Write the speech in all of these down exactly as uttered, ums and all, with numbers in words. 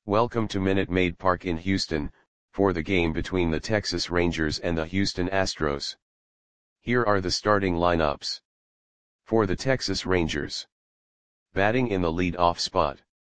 Welcome to Minute Maid Park in Houston, for the game between the Texas Rangers and the Houston Astros. Here are the starting lineups. For the Texas Rangers. Batting in the lead-off spot.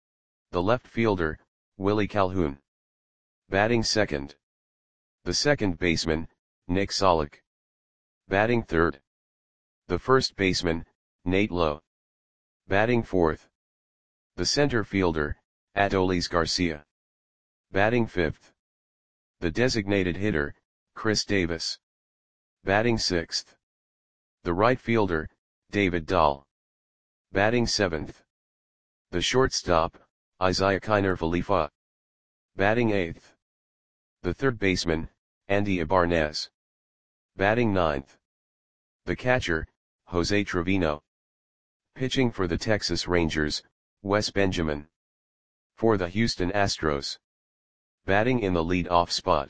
The left fielder, Willie Calhoun. Batting second. The second baseman, Nick Solak. Batting third. The first baseman, Nate Lowe. Batting fourth. The center fielder, Adolis Garcia. Batting fifth. The designated hitter, Chris Davis. Batting sixth. The right fielder, David Dahl. Batting seventh. The shortstop, Isaiah Kiner Falefa. Batting eighth. The third baseman, Andy Ibarnez. Batting ninth. The catcher, Jose Trevino. Pitching for the Texas Rangers, Wes Benjamin. For the Houston Astros. Batting in the lead-off spot.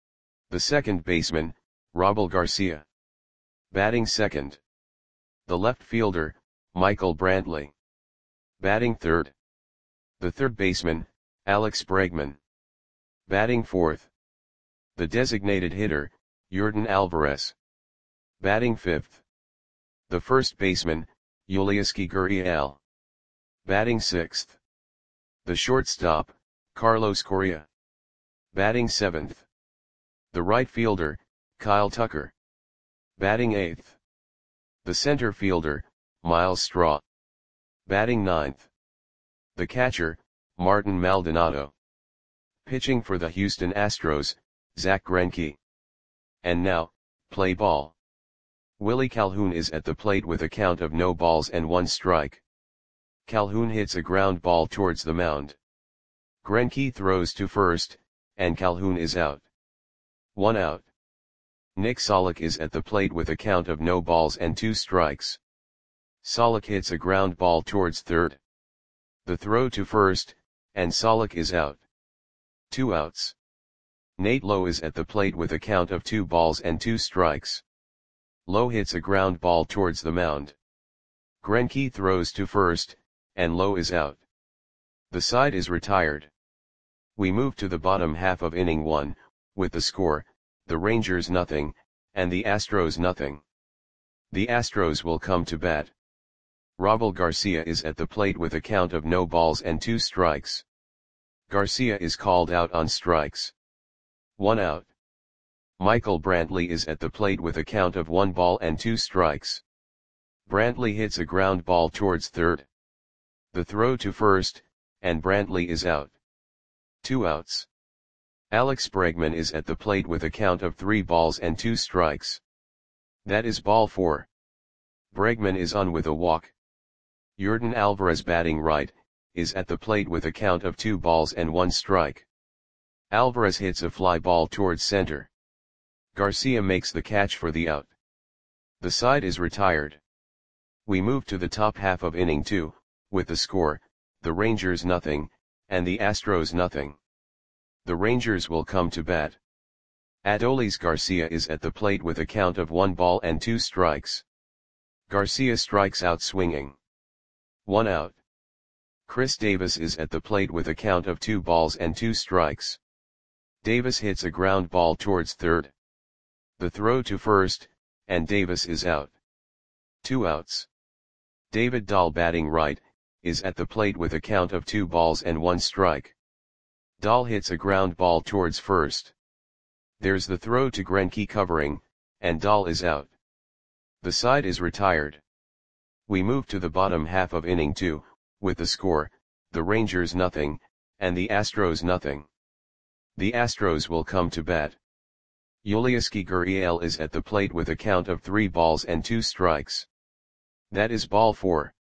The second baseman, Raul Garcia. Batting second. The left fielder, Michael Brantley. Batting third. The third baseman, Alex Bregman. Batting fourth. The designated hitter, Yordan Alvarez. Batting fifth. The first baseman, Yulieski Gurriel. Batting sixth. The shortstop, Carlos Correa. Batting seventh. The right fielder, Kyle Tucker. Batting eighth. The center fielder, Miles Straw. Batting ninth. The catcher, Martin Maldonado. Pitching for the Houston Astros, Zach Greinke. And now, play ball. Willie Calhoun is at the plate with a count of no balls and one strike. Calhoun hits a ground ball towards the mound. Greinke throws to first, and Calhoun is out. One out. Nick Solak is at the plate with a count of no balls and two strikes. Solak hits a ground ball towards third. The throw to first, and Solak is out. Two outs. Nate Lowe is at the plate with a count of two balls and two strikes. Lowe hits a ground ball towards the mound. Greinke throws to first, and Lowe is out. The side is retired. We move to the bottom half of inning one, with the score, the Rangers nothing, and the Astros nothing. The Astros will come to bat. Raul Garcia is at the plate with a count of no balls and two strikes. Garcia is called out on strikes. One out. Michael Brantley is at the plate with a count of one ball and two strikes. Brantley hits a ground ball towards third. The throw to first, and Brantley is out. Two outs. Alex Bregman is at the plate with a count of three balls and two strikes. That is ball four. Bregman is on with a walk. Yordan Alvarez, batting right, is at the plate with a count of two balls and one strike. Alvarez hits a fly ball towards center. Garcia makes the catch for the out. The side is retired. We move to the top half of inning two, with the score, the Rangers nothing, and the Astros nothing. The Rangers will come to bat. Adolis Garcia is at the plate with a count of one ball and two strikes. Garcia strikes out swinging. One out. Chris Davis is at the plate with a count of two balls and two strikes. Davis hits a ground ball towards third. The throw to first, and Davis is out. Two outs. David Dahl, batting right, is at the plate with a count of two balls and one strike. Dahl hits a ground ball towards first. There's the throw to Greinke covering, and Dahl is out. The side is retired. We move to the bottom half of inning two, with the score, the Rangers nothing, and the Astros nothing. The Astros will come to bat. Yulieski Gurriel is at the plate with a count of three balls and two strikes. That is ball four.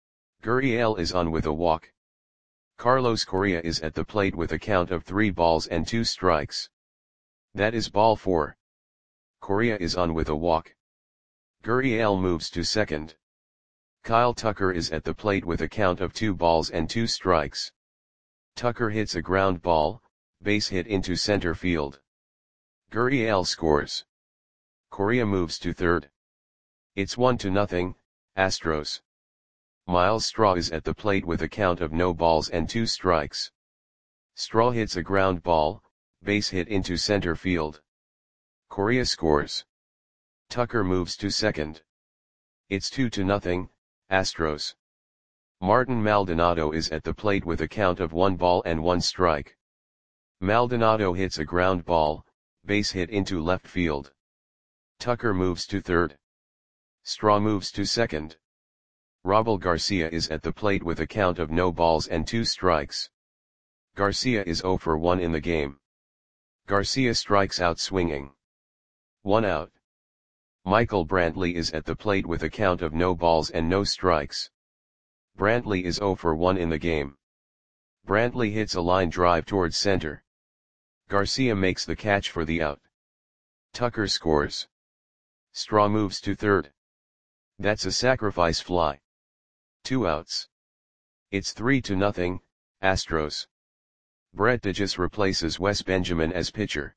Gurriel is on with a walk. Carlos Correa is at the plate with a count of three balls and two strikes. That is ball four. Correa is on with a walk. Gurriel moves to second. Kyle Tucker is at the plate with a count of two balls and two strikes. Tucker hits a ground ball, base hit into center field. Gurriel scores. Correa moves to third. It's one to nothing, Astros. Miles Straw is at the plate with a count of no balls and two strikes. Straw hits a ground ball, base hit into center field. Correa scores. Tucker moves to second. It's two to nothing, Astros. Martin Maldonado is at the plate with a count of one ball and one strike. Maldonado hits a ground ball, base hit into left field. Tucker moves to third. Straw moves to second. Robel Garcia is at the plate with a count of no balls and two strikes. Garcia is zero for one in the game. Garcia strikes out swinging. One out. Michael Brantley is at the plate with a count of no balls and no strikes. Brantley is zero for one in the game. Brantley hits a line drive towards center. Garcia makes the catch for the out. Tucker scores. Straw moves to third. That's a sacrifice fly. Two outs. It's three to nothing, Astros. Brett Digis replaces Wes Benjamin as pitcher.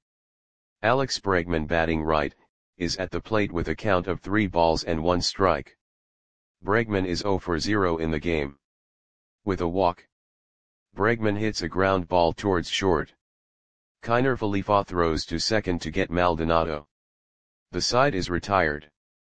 Alex Bregman, batting right, is at the plate with a count of three balls and one strike. Bregman is zero for zero in the game. With a walk. Bregman hits a ground ball towards short. Kiner Falefa throws to second to get Maldonado. The side is retired.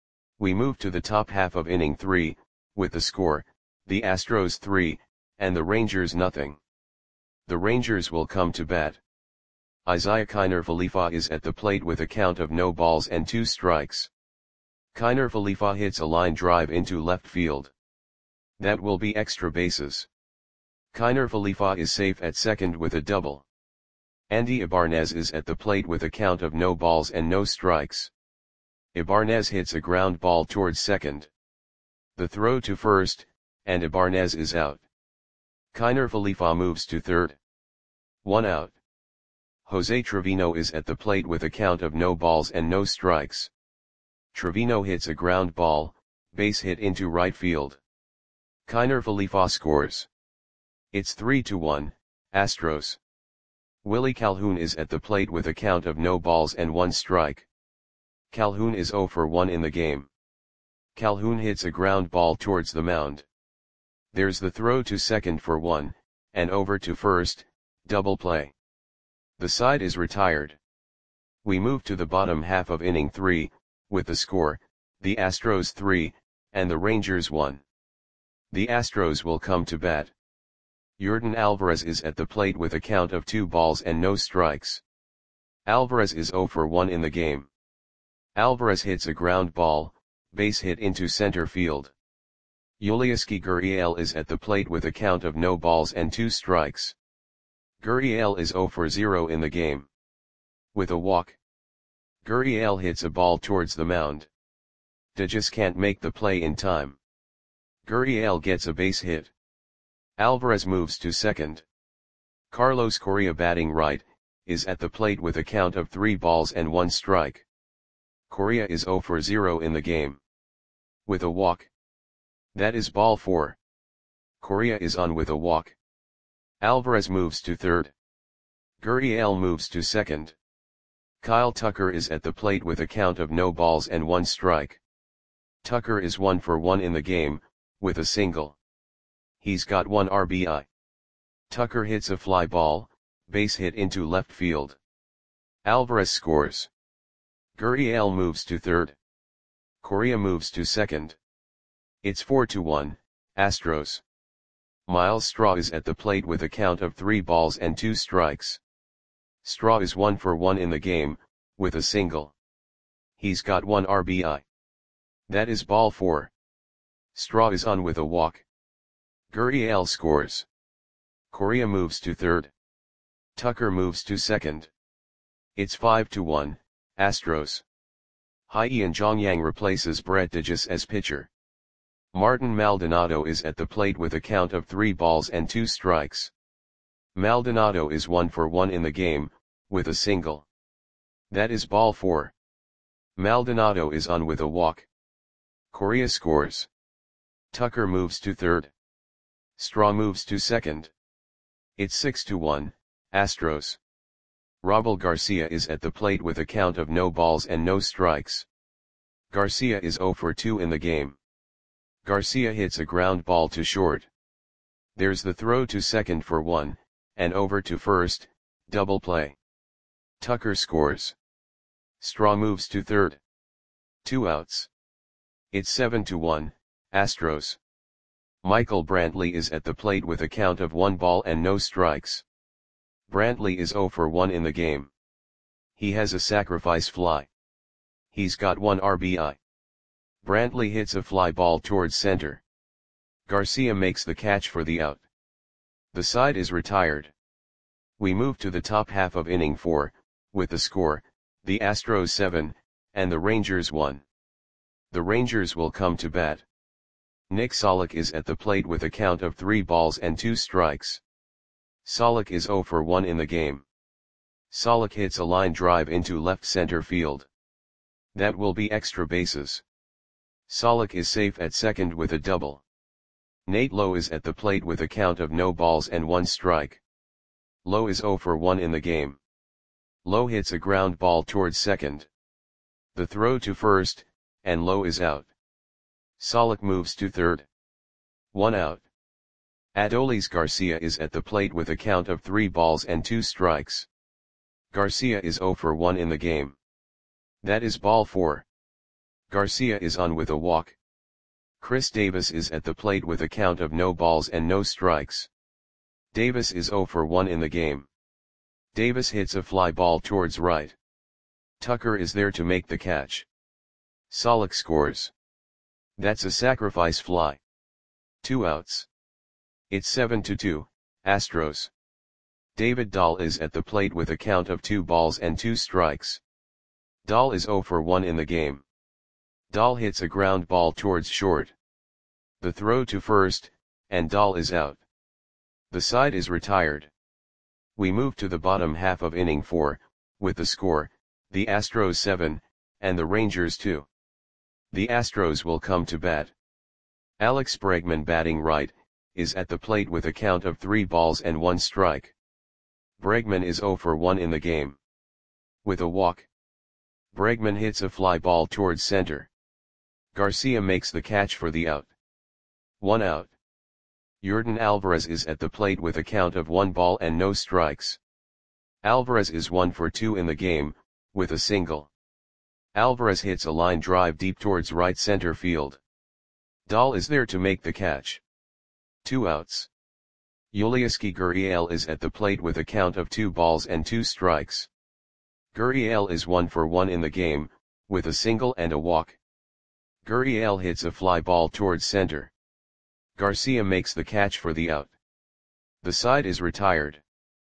We move to the top half of inning three, with the score, the Astros three, and the Rangers nothing. The Rangers will come to bat. Isaiah Kiner Falefa is at the plate with a count of no balls and two strikes. Kiner Falefa hits a line drive into left field. That will be extra bases. Kiner Falefa is safe at second with a double. Andy Ibanez is at the plate with a count of no balls and no strikes. Ibanez hits a ground ball towards second. The throw to first, and Ibanez is out. Kiner Falefa moves to third. One out. Jose Trevino is at the plate with a count of no balls and no strikes. Trevino hits a ground ball, base hit into right field. Kiner Falefa scores. It's three to one, Astros. Willie Calhoun is at the plate with a count of no balls and one strike. Calhoun is zero for one in the game. Calhoun hits a ground ball towards the mound. There's the throw to second for one, and over to first, double play. The side is retired. We move to the bottom half of inning three, with the score, the Astros three, and the Rangers one. The Astros will come to bat. Yordan Alvarez is at the plate with a count of two balls and no strikes. Alvarez is zero for one in the game. Alvarez hits a ground ball, base hit into center field. Yulieski Gurriel is at the plate with a count of no balls and two strikes. Gurriel is zero for zero in the game. With a walk. Gurriel hits a ball towards the mound. Digis can't make the play in time. Gurriel gets a base hit. Alvarez moves to second. Carlos Correa, batting right, is at the plate with a count of three balls and one strike. Correa is zero for zero in the game. With a walk. That is ball four. Correa is on with a walk. Alvarez moves to third. Gurriel moves to second. Kyle Tucker is at the plate with a count of no balls and one strike. Tucker is one for one in the game, with a single. He's got one R B I. Tucker hits a fly ball, base hit into left field. Alvarez scores. Gurriel moves to third. Correa moves to second. It's four to one, Astros. Miles Straw is at the plate with a count of three balls and two strikes. Straw is one for one in the game, with a single. He's got one R B I. That is ball four. Straw is on with a walk. Gurriel scores. Correa moves to third. Tucker moves to second. It's five to one, Astros. Hye-Ian Jongyang replaces Brett Digis as pitcher. Martin Maldonado is at the plate with a count of three balls and two strikes. Maldonado is one for one in the game, with a single. That is ball four. Maldonado is on with a walk. Correa scores. Tucker moves to third. Straw moves to second. It's six to one, Astros. Robel Garcia is at the plate with a count of no balls and no strikes. Garcia is zero for two in the game. Garcia hits a ground ball to short. There's the throw to second for one, and over to first, double play. Tucker scores. Straw moves to third. Two outs. It's seven to one, Astros. Michael Brantley is at the plate with a count of one ball and no strikes. Brantley is zero for one in the game. He has a sacrifice fly. He's got one R B I. Brantley hits a fly ball towards center. Garcia makes the catch for the out. The side is retired. We move to the top half of inning four, with the score, the Astros seven, and the Rangers one. The Rangers will come to bat. Nick Solak is at the plate with a count of three balls and two strikes. Solak is zero for one in the game. Solak hits a line drive into left center field. That will be extra bases. Solak is safe at second with a double. Nate Lowe is at the plate with a count of no balls and one strike. Lowe is zero for one in the game. Lowe hits a ground ball towards second. The throw to first, and Lowe is out. Solak moves to third. One out. Adolis Garcia is at the plate with a count of three balls and two strikes. Garcia is zero for one in the game. That is ball four. Garcia is on with a walk. Chris Davis is at the plate with a count of no balls and no strikes. Davis is zero for one in the game. Davis hits a fly ball towards right. Tucker is there to make the catch. Solak scores. That's a sacrifice fly. Two outs. It's seven to two, Astros. David Dahl is at the plate with a count of two balls and two strikes. Dahl is zero for one in the game. Dahl hits a ground ball towards short. The throw to first, and Dahl is out. The side is retired. We move to the bottom half of inning four, with the score, the Astros seven, and the Rangers two. The Astros will come to bat. Alex Bregman, batting right, is at the plate with a count of three balls and one strike. Bregman is zero for one in the game. With a walk. Bregman hits a fly ball towards center. Garcia makes the catch for the out. One out. Yordan Alvarez is at the plate with a count of one ball and no strikes. Alvarez is one for two in the game, with a single. Alvarez hits a line drive deep towards right center field. Dahl is there to make the catch. Two outs. Yulieski Gurriel is at the plate with a count of two balls and two strikes. Gurriel is one for one in the game, with a single and a walk. Gurriel hits a fly ball towards center. Garcia makes the catch for the out. The side is retired.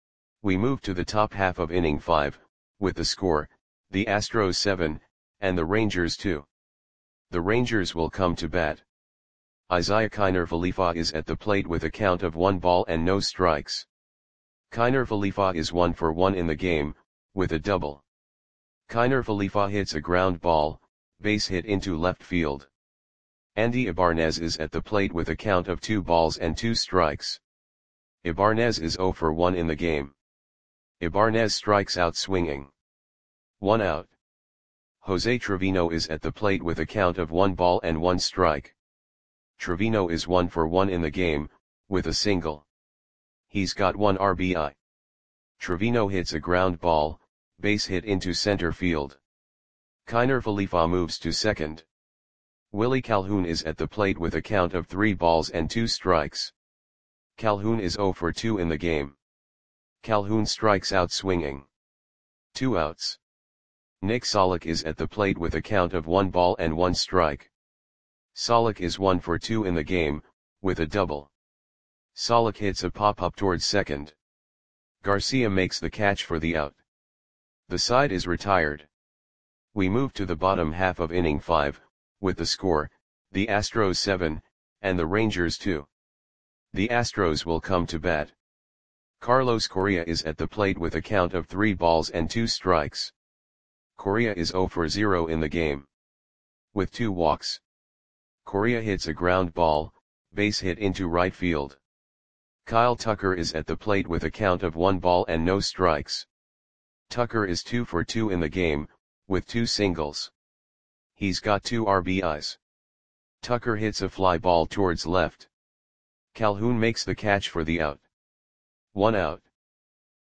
We move to the top half of inning five, with the score, the Astros seven, and the Rangers two. The Rangers will come to bat. Isaiah Kiner Falefa is at the plate with a count of one ball and no strikes. Kiner Falefa is one for one in the game, with a double. Kiner Falefa hits a ground ball, base hit into left field. Andy Ibarnez is at the plate with a count of two balls and two strikes. Ibarnez is zero for one in the game. Ibarnez strikes out swinging. One out. Jose Trevino is at the plate with a count of one ball and one strike. Trevino is one for one in the game, with a single. He's got one R B I. Trevino hits a ground ball, base hit into center field. Kiner Falefa moves to second. Willie Calhoun is at the plate with a count of three balls and two strikes. Calhoun is zero for two in the game. Calhoun strikes out swinging. Two outs. Nick Solak is at the plate with a count of one ball and one strike. Solak is one for two in the game, with a double. Solak hits a pop-up towards second. Garcia makes the catch for the out. The side is retired. We move to the bottom half of inning five, with the score, the Astros seven, and the Rangers two. The Astros will come to bat. Carlos Correa is at the plate with a count of three balls and two strikes. Correa is zero for zero in the game. With two walks. Correa hits a ground ball, base hit into right field. Kyle Tucker is at the plate with a count of one ball and no strikes. Tucker is two for two in the game, with two singles. He's got two R B Is. Tucker hits a fly ball towards left. Calhoun makes the catch for the out. One out.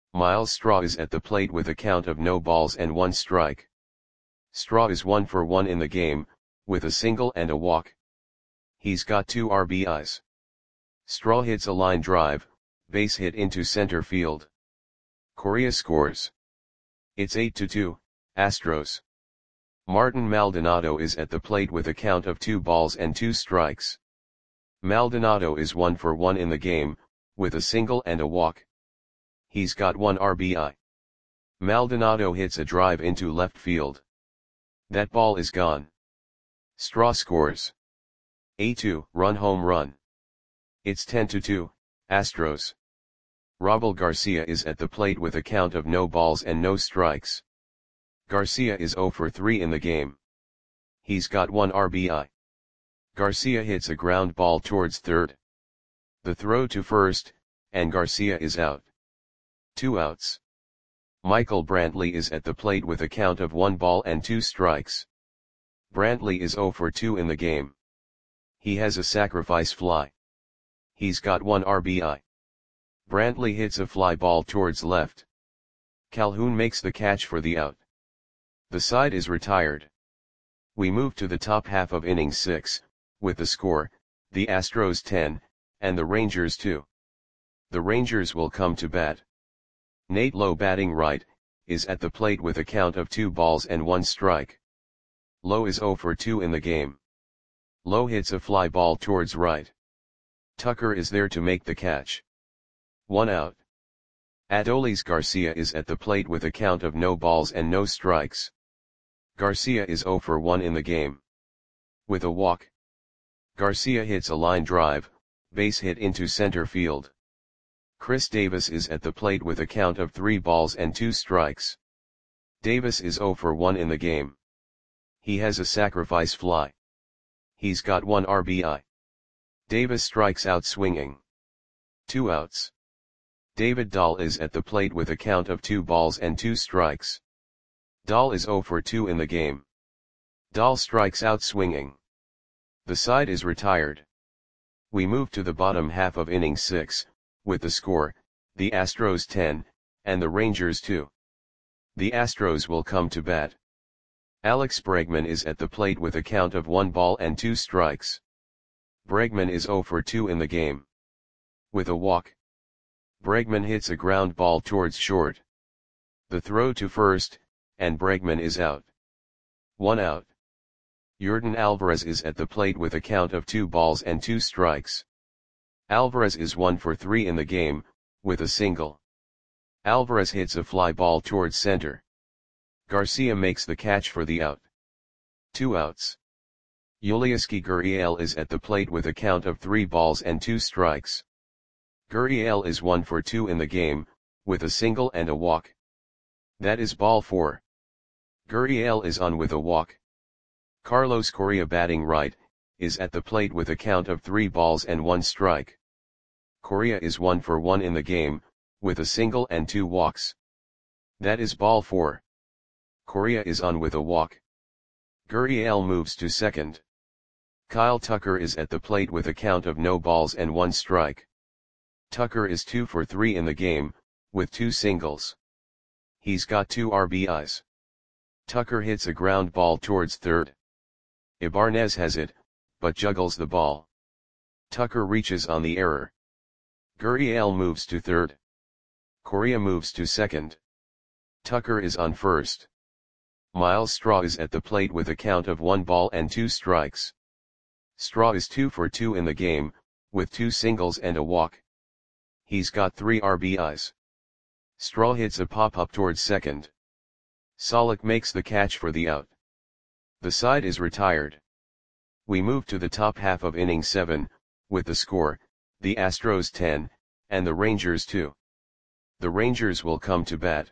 Miles Straw is at the plate with a count of no balls and one strike. Straw is one for one in the game, with a single and a walk. He's got two R B Is. Straw hits a line drive, base hit into center field. Correa scores. It's eight to two, Astros. Martin Maldonado is at the plate with a count of two balls and two strikes. Maldonado is one for one in the game, with a single and a walk. He's got one R B I. Maldonado hits a drive into left field. That ball is gone. Straw scores. A two run home run. It's ten to two, Astros. Robel Garcia is at the plate with a count of no balls and no strikes. Garcia is zero for three in the game. He's got one R B I. Garcia hits a ground ball towards third. The throw to first, and Garcia is out. Two outs. Michael Brantley is at the plate with a count of one ball and two strikes. Brantley is zero for two in the game. He has a sacrifice fly. He's got one R B I. Brantley hits a fly ball towards left. Calhoun makes the catch for the out. The side is retired. We move to the top half of inning six, with the score, the Astros ten, and the Rangers two. The Rangers will come to bat. Nate Lowe, batting right, is at the plate with a count of two balls and one strike. Lowe is zero for two in the game. Lowe hits a fly ball towards right. Tucker is there to make the catch. One out. Adolis Garcia is at the plate with a count of no balls and no strikes. Garcia is zero for one in the game. With a walk. Garcia hits a line drive, base hit into center field. Chris Davis is at the plate with a count of three balls and two strikes. Davis is zero for one in the game. He has a sacrifice fly. He's got one R B I. Davis strikes out swinging. Two outs. David Dahl is at the plate with a count of two balls and two strikes. Dahl is zero for two in the game. Dahl strikes out swinging. The side is retired. We move to the bottom half of inning six, with the score, the Astros ten, and the Rangers two. The Astros will come to bat. Alex Bregman is at the plate with a count of one ball and two strikes. Bregman is zero for two in the game. With a walk. Bregman hits a ground ball towards short. The throw to first, and Bregman is out. One out. Yordan Alvarez is at the plate with a count of two balls and two strikes. Alvarez is one for three in the game, with a single. Alvarez hits a fly ball towards center. Garcia makes the catch for the out. Two outs. Yulieski Gurriel is at the plate with a count of three balls and two strikes. Gurriel is one for two in the game, with a single and a walk. That is ball four. Gurriel is on with a walk. Carlos Correa, batting right, is at the plate with a count of three balls and one strike. Correa is one for one in the game, with a single and two walks. That is ball four. Correa is on with a walk. Gurriel moves to second. Kyle Tucker is at the plate with a count of no balls and one strike. Tucker is two for three in the game, with two singles. He's got two R B Is. Tucker hits a ground ball towards third. Ibanez has it, but juggles the ball. Tucker reaches on the error. Gurriel moves to third. Correa moves to second. Tucker is on first. Miles Straw is at the plate with a count of one ball and two strikes. Straw is two for two in the game, with two singles and a walk. He's got three R B Is. Straw hits a pop-up towards second. Solak makes the catch for the out. The side is retired. We move to the top half of inning seven, with the score, the Astros ten, and the Rangers two. The Rangers will come to bat.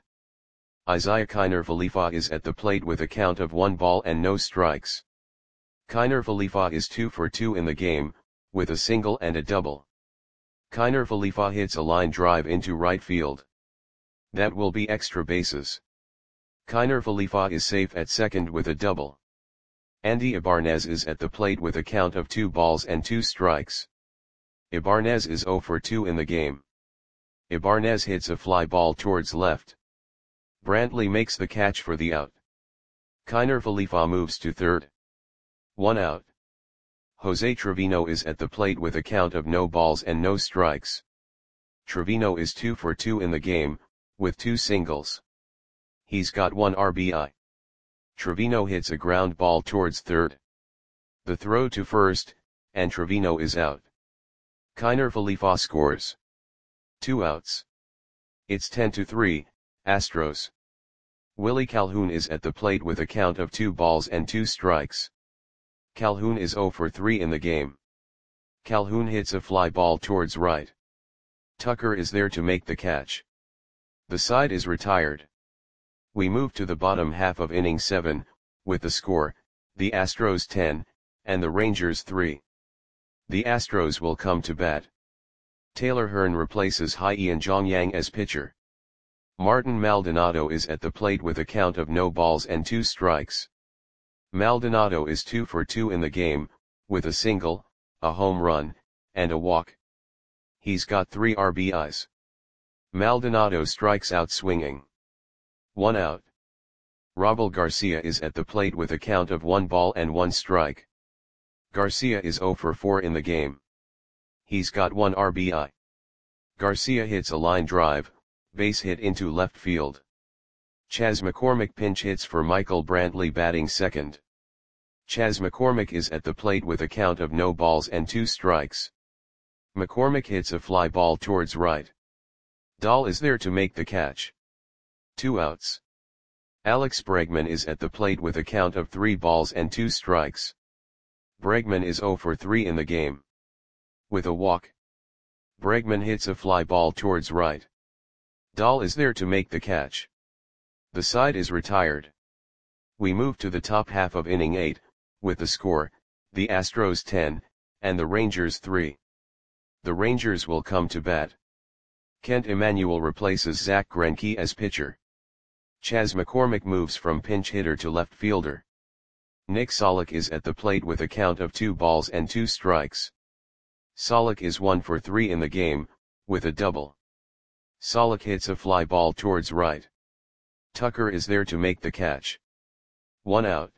Isaiah Kiner Falefa is at the plate with a count of one ball and no strikes. Kiner Falefa is two for two in the game, with a single and a double. Kiner Falefa hits a line drive into right field. That will be extra bases. Kiner Falefa is safe at second with a double. Andy Ibanez is at the plate with a count of two balls and two strikes. Ibanez is zero for two in the game. Ibanez hits a fly ball towards left. Brantley makes the catch for the out. Kiner Falefa moves to third. One out. Jose Trevino is at the plate with a count of no balls and no strikes. Trevino is two for two in the game, with two singles. He's got one R B I. Trevino hits a ground ball towards third. The throw to first, and Trevino is out. Kiner Falefa scores. Two outs. It's ten to three, Astros. Willie Calhoun is at the plate with a count of two balls and two strikes. Calhoun is zero for three in the game. Calhoun hits a fly ball towards right. Tucker is there to make the catch. The side is retired. We move to the bottom half of inning seven, with the score, the Astros ten, and the Rangers three. The Astros will come to bat. Taylor Hearn replaces Hye-in Jongyang as pitcher. Martin Maldonado is at the plate with a count of no balls and two strikes. Maldonado is two for two in the game, with a single, a home run, and a walk. He's got three R B Is. Maldonado strikes out swinging. One out. Robel Garcia is at the plate with a count of one ball and one strike. Garcia is zero for four in the game. He's got one R B I. Garcia hits a line drive, base hit into left field. Chas McCormick pinch hits for Michael Brantley batting second. Chas McCormick is at the plate with a count of no balls and two strikes. McCormick hits a fly ball towards right. Dahl is there to make the catch. Two outs. Alex Bregman is at the plate with a count of three balls and two strikes. Bregman is zero for three in the game. With a walk. Bregman hits a fly ball towards right. Dahl is there to make the catch. The side is retired. We move to the top half of inning eight, with the score, the Astros ten, and the Rangers three. The Rangers will come to bat. Kent Emanuel replaces Zach Greinke as pitcher. Chas McCormick moves from pinch hitter to left fielder. Nick Solak is at the plate with a count of two balls and two strikes. Solak is one for three in the game, with a double. Solak hits a fly ball towards right. Tucker is there to make the catch. One out.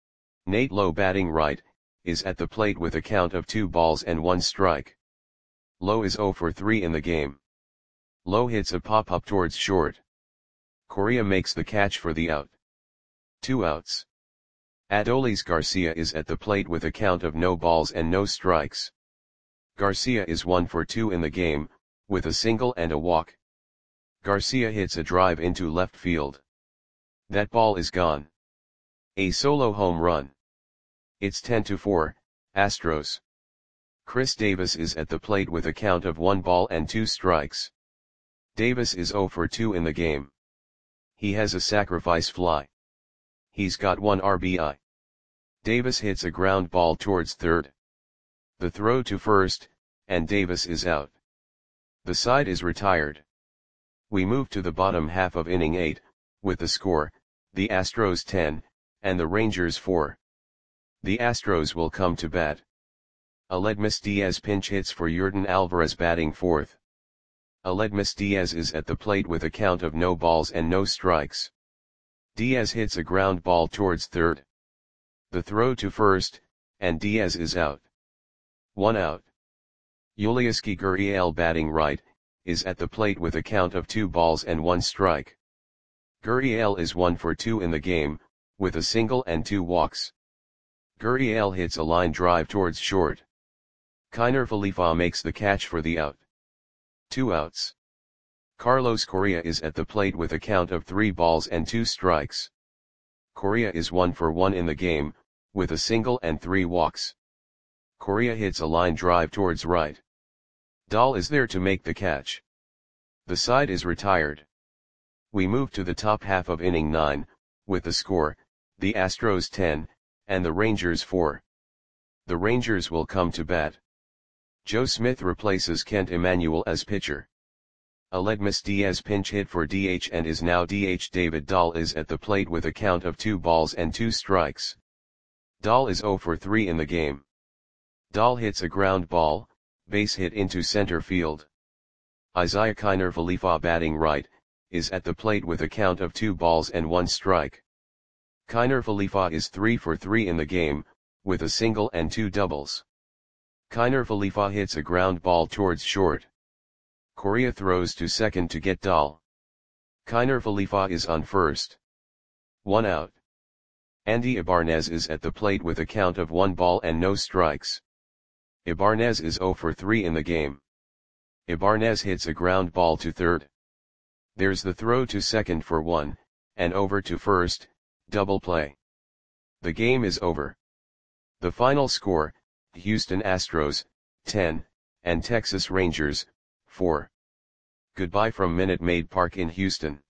Nate Lowe batting right, is at the plate with a count of two balls and one strike. Lowe is zero for three in the game. Lowe hits a pop-up towards short. Correa makes the catch for the out. Two outs. Adolis Garcia is at the plate with a count of no balls and no strikes. Garcia is one for two in the game, with a single and a walk. Garcia hits a drive into left field. That ball is gone. A solo home run. It's ten to four, Astros. Chris Davis is at the plate with a count of one ball and two strikes. Davis is zero for two in the game. He has a sacrifice fly. He's got one R B I. Davis hits a ground ball towards third. The throw to first, and Davis is out. The side is retired. We move to the bottom half of inning eight, with the score, the Astros ten, and the Rangers four. The Astros will come to bat. Aledmys Diaz pinch hits for Yordan Alvarez batting fourth. Aledmys Diaz is at the plate with a count of no balls and no strikes. Diaz hits a ground ball towards third. The throw to first, and Diaz is out. One out. Yulieski Gurriel batting right, is at the plate with a count of two balls and one strike. Gurriel is one for two in the game, with a single and two walks. Gurriel hits a line drive towards short. Kiner Falefa makes the catch for the out. Two outs. Carlos Correa is at the plate with a count of three balls and two strikes. Correa is one for one in the game, with a single and three walks. Correa hits a line drive towards right. Dahl is there to make the catch. The side is retired. We move to the top half of inning nine, with the score, the Astros ten, and the Rangers four. The Rangers will come to bat. Joe Smith replaces Kent Emanuel as pitcher. Aledmys Diaz pinch hit for D H and is now D H. David Dahl is at the plate with a count of two balls and two strikes. Dahl is zero for three in the game. Dahl hits a ground ball, base hit into center field. Isiah Kiner Falefa batting right, is at the plate with a count of two balls and one strike. Kiner Falefa is three for three in the game, with a single and two doubles. Kiner Falefa hits a ground ball towards short. Correa throws to second to get Dahl. Kiner Falefa is on first. One out. Andy Ibanez is at the plate with a count of one ball and no strikes. Ibanez is zero for three in the game. Ibanez hits a ground ball to third. There's the throw to second for one, and over to first, double play. The game is over. The final score, Houston Astros, ten, and Texas Rangers, four. Goodbye from Minute Maid Park in Houston.